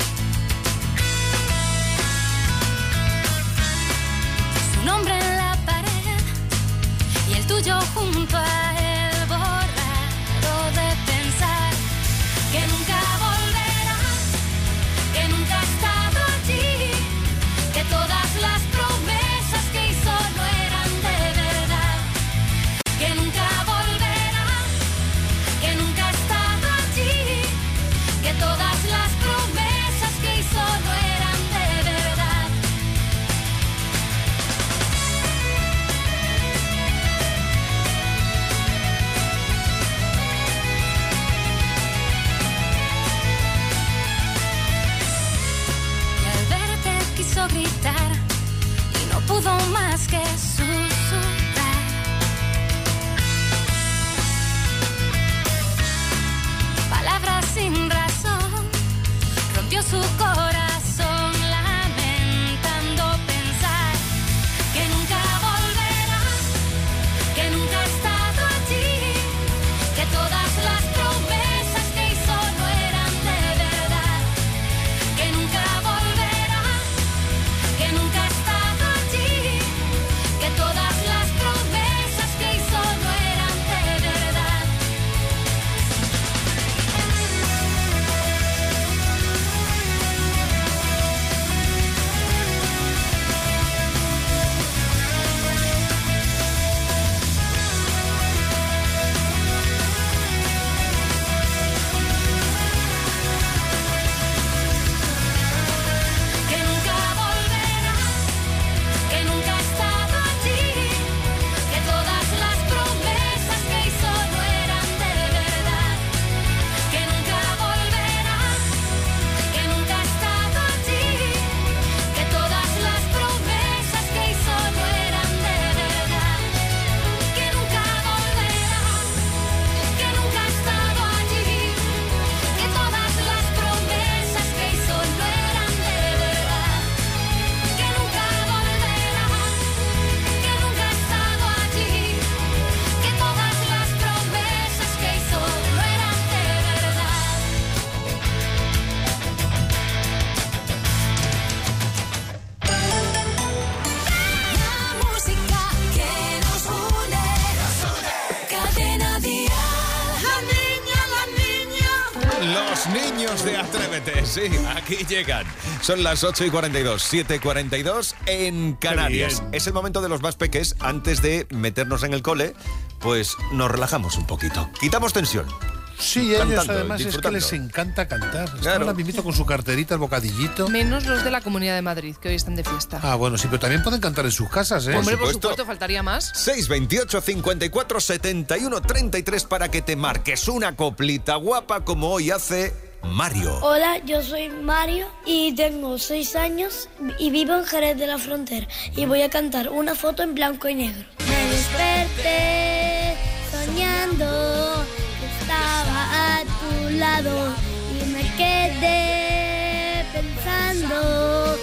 Su nombre en la pared y el tuyo junto a él, borrado de pensar que nunca volverá, que nunca ha estado allí, que todas las promesas que hizo no eran de verdad, que nunca que todas las promesas que hizo no eran de verdad. Y al verte quiso gritar y no pudo más que susurrar. Palabras sin razón, rompió su corazón lamentando pensar que nunca volverá, que nunca ha estado allí, que todas las promesas que hizo no eran de verdad, que nunca volverá, que nunca ha estado allí, que todas las promesas que hizo no eran de verdad. Que nunca volverá, que nunca ha estado allí, que todas las promesas que hizo no eran de verdad, que nunca volverá, que nunca ha estado allí, que todas las promesas que hizo no eran de verdad, que nunca volverá, que nunca ha estado allí, que todas las promesas que hizo no eran de verdad, que nunca volverá, que nunca ha estado allí, que todas las promesas que hizo no eran de verdad. La música que nos une, Cadena Dial. La niña. Los niños de Atrévete, sí, aquí llegan. Son las 8:42, 7:42 en Canarias. Es el momento de los más peques. Antes de meternos en el cole, pues nos relajamos un poquito. Quitamos tensión. Sí, ellos Cantando, además es que disfrutando. les encanta cantar. Están Claro. ahora mismito con su carterita, el bocadillito. Menos los de la Comunidad de Madrid, que hoy están de fiesta. Ah, bueno, sí, pero también pueden cantar en sus casas, ¿eh? Hombre, por supuesto, faltaría más. 628 54 71 33 para que te marques una coplita guapa como hoy hace Mario. Hola, yo soy Mario y tengo 6 años y vivo en Jerez de la Frontera y voy a cantar Una foto en blanco y negro. Me desperté soñando que estaba a tu lado y me quedé pensando.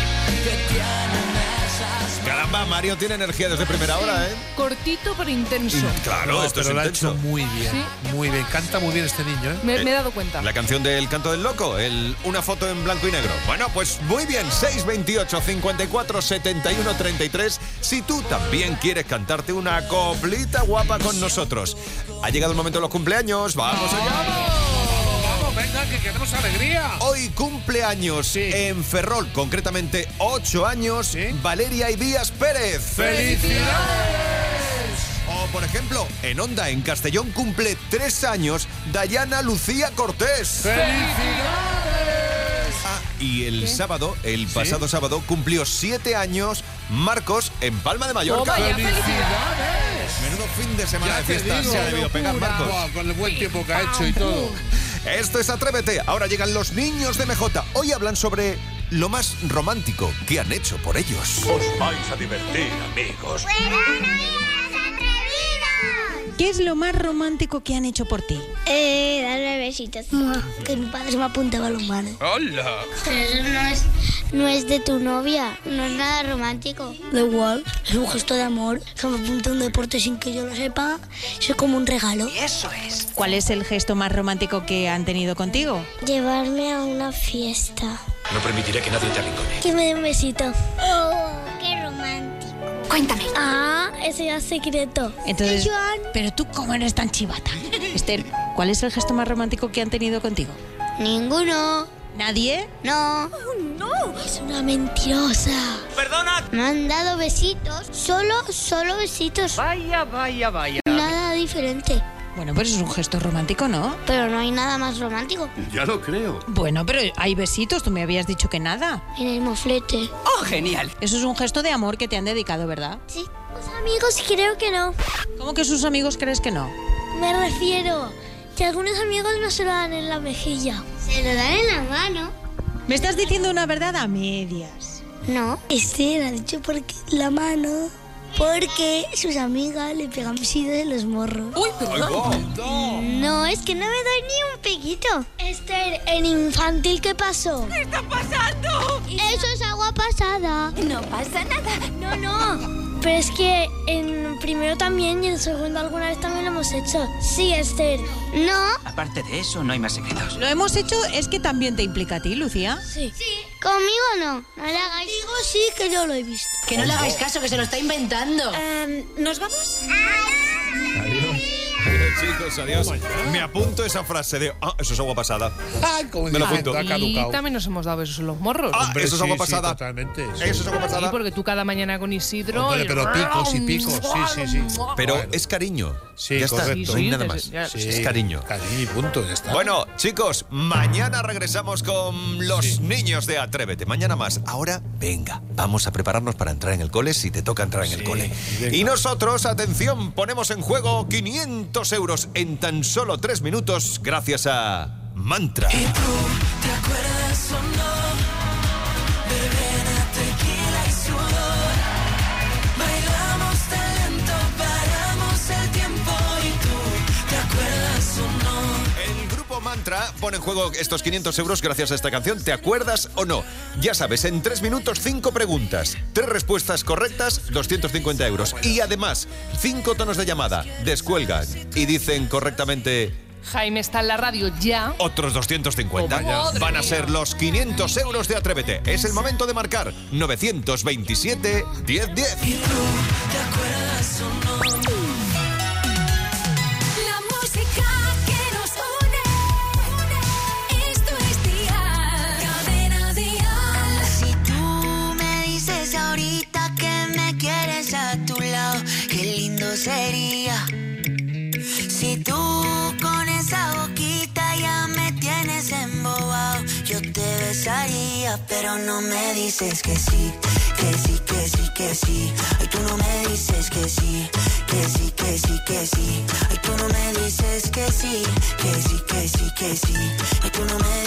Caramba, Mario tiene energía desde primera hora, ¿eh? Cortito pero intenso. Claro, No, esto pero es lo ha intenso. hecho muy bien. Sí. Muy bien. Canta muy bien este niño, ¿eh? Me he dado cuenta. La canción del Canto del Loco, Una foto en blanco y negro. Bueno, pues muy bien, 628 54 71 33. Si tú también quieres cantarte una coplita guapa con nosotros. Ha llegado el momento de los cumpleaños. ¡Vamos allá! Vamos, venga, que queremos alegría. Hoy cumpleaños en Ferrol, concretamente 8 años, Valeria y Díaz Pérez. ¡Felicidades! O, por ejemplo, en Onda, en Castellón, cumple 3 años Dayana Lucía Cortés. ¡Felicidades! Y el sábado, el pasado sábado, cumplió 7 años Marcos en Palma de Mallorca. ¡Felicidades! Menudo fin de semana Ya de te fiesta digo, se ha debido pegar, locura. Marcos. Buah, con el buen tiempo que ha hecho y todo. Esto es Atrévete. Ahora llegan los niños de MJ. Hoy hablan sobre lo más romántico que han hecho por ellos. Os vais a divertir, amigos. ¿Qué es lo más romántico que han hecho por ti? Darme besitos. Que mi padre me apuntaba los manos. ¡Hola! Pero eso no es de tu novia, no es nada romántico. Da igual, es un gesto de amor. Que me apunte a un deporte sin que yo lo sepa, eso es como un regalo. Eso es. ¿Cuál es el gesto más romántico que han tenido contigo? Llevarme a una fiesta. No permitiré que nadie te arrincone. Que me dé un besito. ¡Oh, qué romántico! Cuéntame. Ah, ese ya es secreto. Entonces, Joan. pero tú cómo eres tan chivata. Esther, ¿cuál es el gesto más romántico que han tenido contigo? Ninguno. ¿Nadie? No. Oh, no. Es una mentirosa. ¡Perdona! Me han dado besitos. Solo besitos. Vaya. Nada diferente. Bueno, pero eso es un gesto romántico, ¿no? Pero no hay nada más romántico. Ya lo creo. Bueno, pero hay besitos, tú me habías dicho que nada. En el moflete. ¡Oh, genial! Eso es un gesto de amor que te han dedicado, ¿verdad? Sí. Los amigos creo que no. ¿Cómo que sus amigos crees que no? Me refiero que algunos amigos no se lo dan en la mejilla. Se lo dan en la mano. ¿Me estás diciendo una verdad a medias? No. Esther ha dicho porque la mano. Porque sus amigas le pegan besitos en los morros. ¡Uy, No, es que no me doy ni un piquito. Esther, en infantil, ¿qué pasó? ¿Qué está pasando? Eso es agua pasada. No pasa nada. No. Pero es que en primero también y en segundo alguna vez también lo hemos hecho. Sí, Esther. No. Aparte de eso, no hay más secretos. Lo hemos hecho es que también te implica a ti, Lucía. Sí. Conmigo no. No le hagáis. Digo sí que yo lo he visto. Que no le hagáis caso, que se lo está inventando. ¿Nos vamos? Adiós, chicos, adiós. Me apunto esa frase de eso es agua pasada. Me lo apunto. Y también nos hemos dado besos en los morros. Hombre, eso es agua sí, pasada. Sí, totalmente. Sí. Eso es agua pasada. Sí, porque tú cada mañana con Isidro. Hombre, pero picos y picos. Sí. Pero Bueno. es cariño. Sí, ya está, correcto. no hay Sí, nada sí, más. ya. Sí, Es cariño. Cariño y punto, ya está. Bueno, chicos, mañana regresamos con los niños de Atrévete. Mañana más. Ahora, venga, vamos a prepararnos para entrar en el cole si te toca entrar en el cole. venga. Y nosotros, atención, ponemos en juego 500 euros en tan solo 3 minutos gracias a Mantra. ¿Te acuerdas o no? Verbena, tequila y sudor. Bailamos tan lento, paramos el tiempo. ¿Y tú te acuerdas o no? El grupo Mantra pone en juego estos 500 euros gracias a esta canción. ¿Te acuerdas o no? Ya sabes, en 3 minutos 5 preguntas, 3 respuestas correctas, 250 euros. Y además, 5 tonos de llamada. Descuelgan y dicen correctamente... Jaime está en la radio ya. Otros 250. Oh, Van a ser los 500 euros de Atrévete. Es el momento de marcar 927 1010. ¿Y tú te acuerdas o no? La música que nos une. Esto es Dial. Cadena Dial. Si tú me dices ahorita que me quieres a tu lado, qué lindo sería. Si tú con esa boquita ya me tienes embobado, yo te besaría, pero no me dices que sí, que sí, que sí, que sí. Ay, tú no me dices que sí, que sí, que sí, que sí. Ay, tú no me dices que sí, que sí, que sí, que sí. Ay, tú no me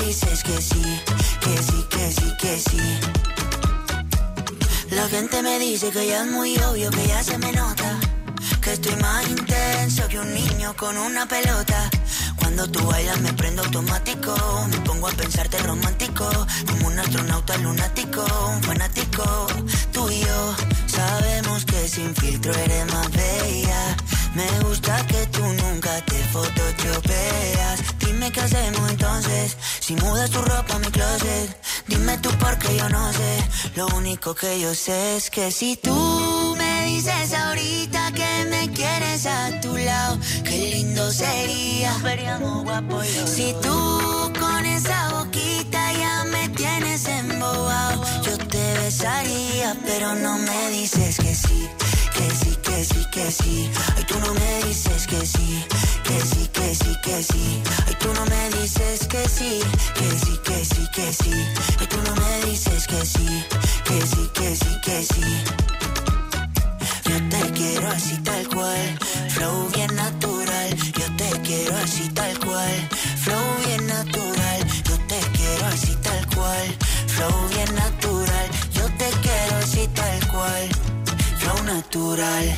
dice que ya es muy obvio, que ya se me nota, que estoy más intenso que un niño con una pelota. Cuando tú bailas me prendo automático, me pongo a pensarte romántico, como un astronauta lunático, un fanático. Tú y yo sabemos que sin filtro eres más bella. Me gusta que tú nunca te photoshopeas. Dime qué hacemos entonces, si mudas tu ropa a mi closet. Dime tú porque yo no sé, lo único que yo sé es que si tú me dices ahorita que me quieres a tu lado, qué lindo sería, veríamos guapo y yo. Si tú con esa boquita ya me tienes embobado, yo te besaría, pero no me dices que sí, que sí, que sí, que sí. Ay, tú no me dices que sí, que sí, que sí, que sí. Ay, tú no me dices que sí, que sí, que sí, que sí. Ay, tú no me dices que sí, que sí, que sí, que sí. Yo te quiero así tal cual, flow bien natural. Yo te quiero así tal cual, flow bien natural. Yo te quiero así tal cual, flow bien natural. Yo te quiero así tal cual, flow natural.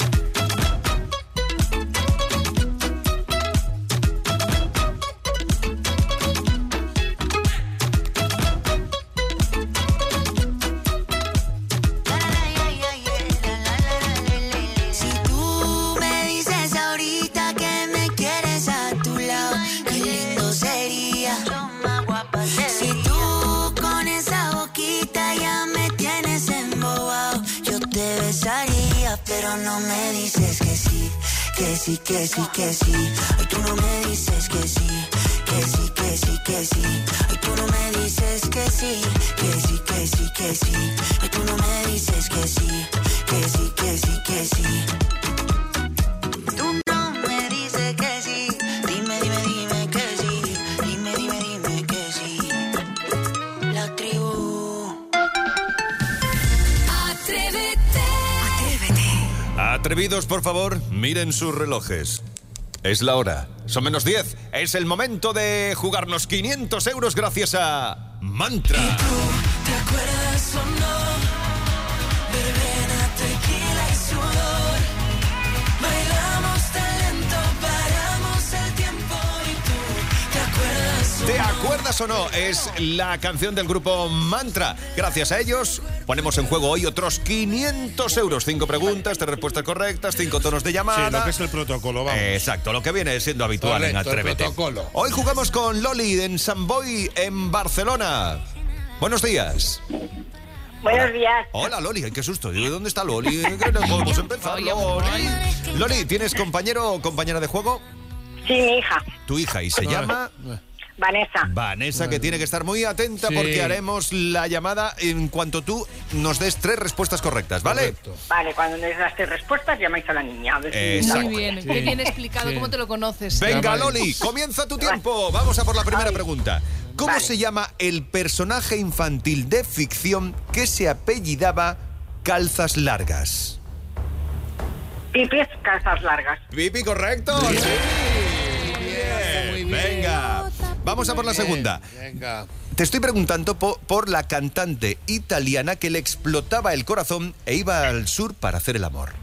Pero no me dices que sí, que sí, que sí, que sí. Ay, tú no me dices que sí, que sí, que sí, que sí. Ay, tú no me dices que sí, que sí, que sí, que sí. Ay, tú no me dices que sí, que sí, que sí, que sí. Tú no me dices que sí. Dime, dime, dime que sí. Dime, dime, dime que sí. La tribu. Atrévete. Atrevidos, por favor, miren sus relojes. Es la hora. Son menos 10. Es el momento de jugarnos 500 euros gracias a Mantra. ¿Y tú te acuerdas o no? Verbena, tequila y sudor. Bailamos tan lento, paramos el tiempo. ¿Y tú te acuerdas o no? ¿Te acuerdas o no? Es la canción del grupo Mantra. Gracias a ellos ponemos en juego hoy otros 500 euros. 5 preguntas, 3 respuestas correctas, 5 tonos de llamada. Sí, lo que es el protocolo, vamos. Exacto, lo que viene siendo habitual. Correcto, en Atrévete. el protocolo. Hoy jugamos con Loli en Sant Boi, en Barcelona. Buenos días. Buenos días. Hola, Loli. Ay, qué susto. Digo, ¿dónde está Loli? Que no podemos empezar, Loli. Loli, ¿tienes compañero o compañera de juego? Sí, mi hija. Tu hija, ¿y se llama? Vanessa. Vanessa, que tiene que estar muy atenta Sí. porque haremos la llamada en cuanto tú nos des 3 respuestas correctas, ¿vale? Correcto. Vale, cuando les das 3 respuestas, llamáis a la niña. A ver si- Exacto. Muy bien, qué bien explicado, cómo te lo conoces. Venga, Llamáis. Loli, comienza tu tiempo. Vamos a por la primera pregunta. ¿Cómo se llama el personaje infantil de ficción que se apellidaba Calzas Largas? Pipis, calzas largas. Pipi, ¿correcto? Sí. Bien. Venga. Vamos a por la segunda. Venga. Te estoy preguntando por la cantante italiana que le explotaba el corazón e iba al sur para hacer el amor.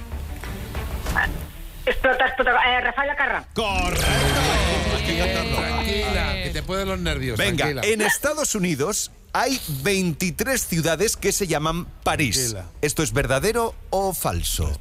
Explota. Rafael Acarra. ¡Correcto! Tranquila, que te pueden los nervios. Venga, tranquila. en Estados Unidos hay 23 ciudades que se llaman París. Tranquila. ¿Esto es verdadero o falso?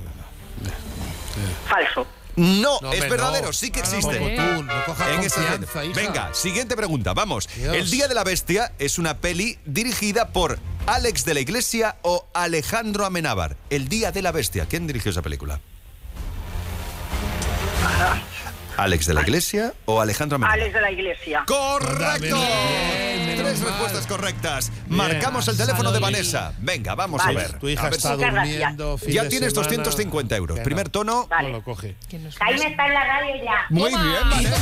Falso. No, No, es hombre, verdadero, no. sí que Ah, no, existe. como tú, no cojas En esta confianza, gente. hija. Venga, siguiente pregunta, vamos. Dios. El Día de la Bestia es una peli dirigida por Alex de la Iglesia o Alejandro Amenábar. El Día de la Bestia, ¿quién dirigió esa película? ¿Alex de la Iglesia o Alejandro Amenábar? Alex de la Iglesia. ¡Correcto! Bien, 3 respuestas correctas. Marcamos el teléfono de Vanessa. Venga, vamos a ver. Tu hija A ver está si- durmiendo. fin Ya de tienes semana. 250 euros. Que no. Primer tono. No lo coge. Jaime está en la radio ya. Muy bien, Vanessa.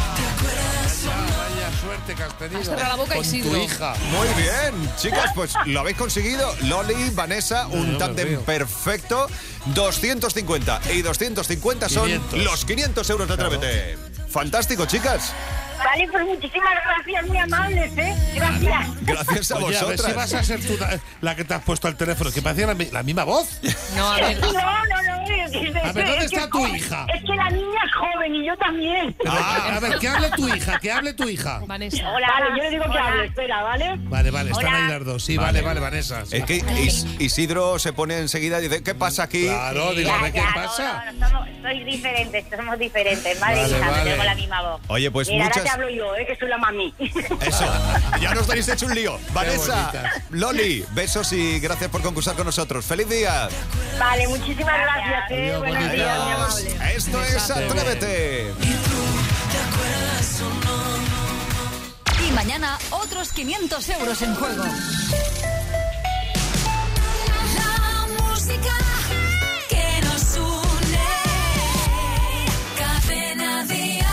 Vaya suerte que has tenido. Has cerrado la boca, con Isidro. tu hija. Muy bien, chicas, pues lo habéis conseguido. Loli, Vanessa, un no me tándem río. perfecto. 250 y 250 son 500. los 500 euros de Atrévete. Fantástico, chicas. Vale, pues muchísimas gracias, muy amables, ¿eh? Gracias. Gracias a Oye, a ver vosotras. si vas a ser tú la que te has puesto al teléfono, que parecía la misma voz. No, a ver. No. A ver, ¿dónde está tu hija? Es que la niña es joven y yo también. A ver, que hable tu hija. Vanessa. Hola, vale, yo le digo que hable, espera, ¿vale? Vale, están ahí las dos. Sí, vale, Vanessa. Sí. Es que Isidro se pone enseguida y dice, ¿qué pasa aquí? Claro, digo, a ver qué pasa. Sois diferentes, somos diferentes, madre Vale, hija, vale. tengo la misma voz. Oye, pues Mira, ahora muchas... te hablo yo, que soy la mami. Eso, ya nos habéis hecho un lío. Vanessa, bonitas. Loli, besos y gracias por concursar con nosotros. ¡Feliz día! Vale, muchísimas gracias, Adiós, buenos bonita. días, muy Adiós. amable. Esto es Atrévete. Y mañana otros 500 euros en juego. La música que nos une. Cadena Dial.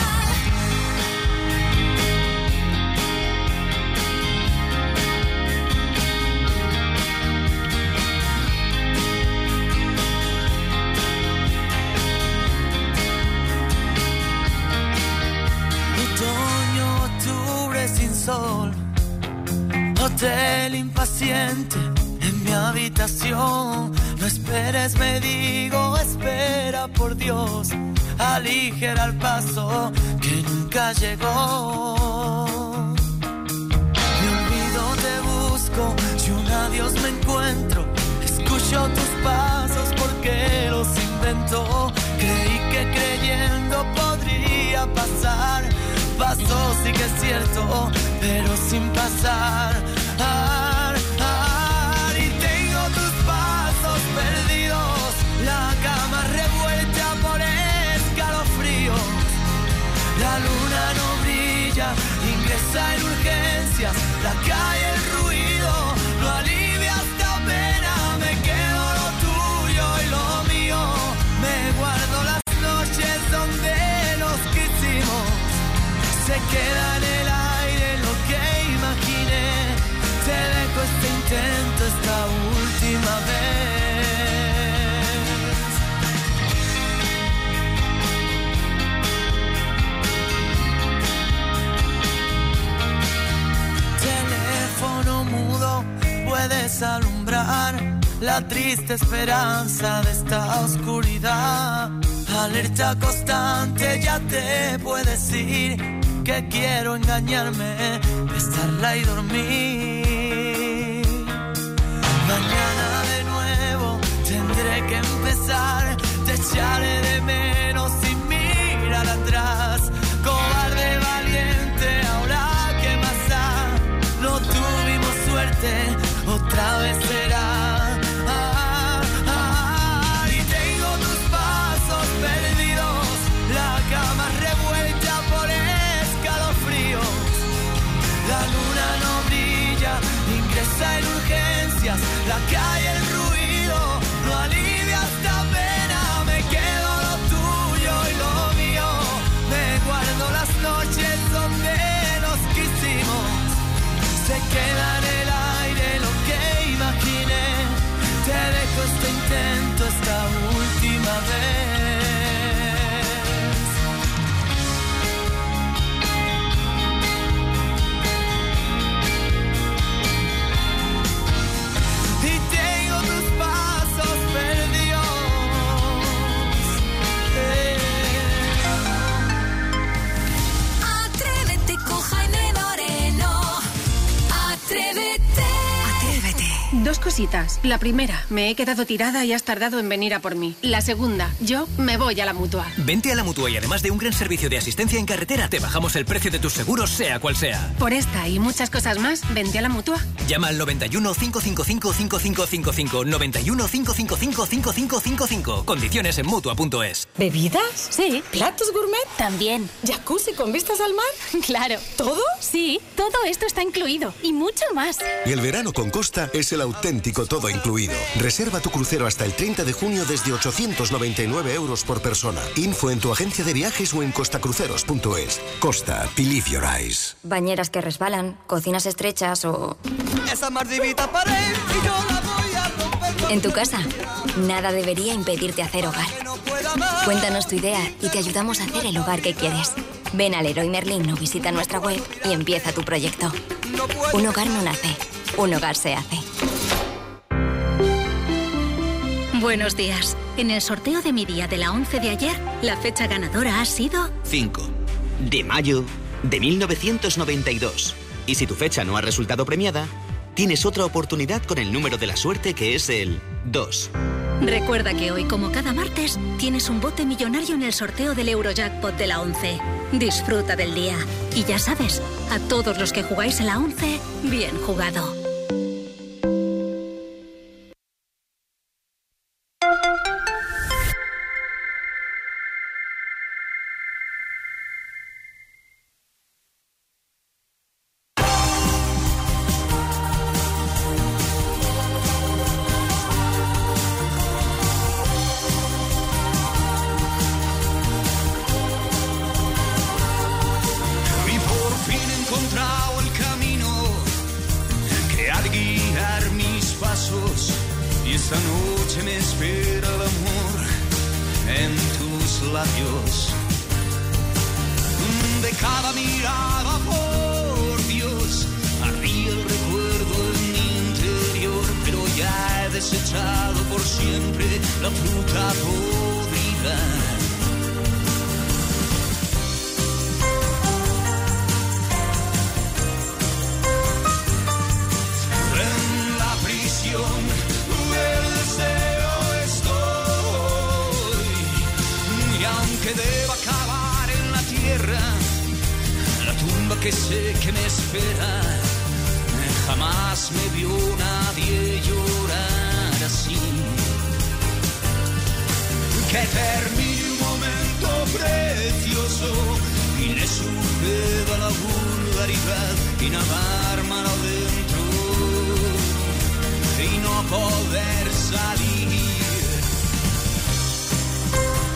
Otoño, octubre sin sol, hotel impaciente en mi habitación. No esperes, me digo, espera por Dios, aligera el paso que nunca llegó. Mi olvido te busco, si un adiós me encuentro, escucho tus pasos porque los invento. Creí que creyendo podría pasar. Pasó, sí que es cierto, pero sin pasar. Y tengo tus pasos perdidos, la cama revuelta por escalofríos. La luna no brilla, ingresa en urgencias, la calle, el ruido, no alivia esta pena. Me quedo lo tuyo y lo mío, me guardo las noches donde nos quisimos. Se queda en el aire lo que imaginé. Te dejo este intento esta última vez. Teléfono mudo, puedes alumbrar la triste esperanza de esta oscuridad. Alerta constante, ya te puedes ir, que quiero engañarme, besarla y dormir. Mañana de nuevo tendré que empezar, te echaré de menos sin mirar atrás. Cobarde, valiente, ahora qué pasa, no tuvimos suerte, otra vez será. Y tengo tus pasos perdidos, la cama revuelta por escalofríos. La luna no brilla, ingresa en urgencias, la calle, el ruido, no alivia esta pena. Me quedo lo tuyo y lo mío, me guardo las noches donde nos quisimos. Se queda en el aire lo que imaginé, te dejo este intento esta última vez. Y tengo tus pasos perdidos. Atrévete con Jaime Moreno. Atrévete. Dos cositas. La primera, me he quedado tirada y has tardado en venir a por mí. La segunda, yo me voy a la Mutua. Vente a la Mutua y además de un gran servicio de asistencia en carretera, te bajamos el precio de tus seguros, sea cual sea. Por esta y muchas cosas más, vente a la Mutua. Llama al 91 555 5555. 91 555 5555. Condiciones en Mutua.es. ¿Bebidas? Sí. ¿Platos gourmet? También. ¿Jacuzzi con vistas al mar? Claro. ¿Todo? Sí, todo esto está incluido. Y mucho más. El verano con Costa es el auténtico todo incluido. Reserva tu crucero hasta el 30 de junio desde 899 euros por persona. Info en tu agencia de viajes o en costacruceros.es. Costa, believe your eyes. Bañeras que resbalan, cocinas estrechas o... Esa mardivita pared y yo la voy a romper. En tu casa, nada debería impedirte hacer hogar. No puedo pueda más. Cuéntanos tu idea y te ayudamos a hacer el hogar que quieres. Ven al Leroy Merlin o visita nuestra web y empieza tu proyecto. Un hogar no nace, un hogar se hace. Buenos días. En el sorteo de mi día de la 11 de ayer, la fecha ganadora ha sido 5 de mayo de 1992. Y si tu fecha no ha resultado premiada, tienes otra oportunidad con el número de la suerte, que es el 2. Recuerda que hoy, como cada martes, tienes un bote millonario en el sorteo del Eurojackpot de la 11. Disfruta del día. Y ya sabes, a todos los que jugáis en la 11, bien jugado. Poder salir.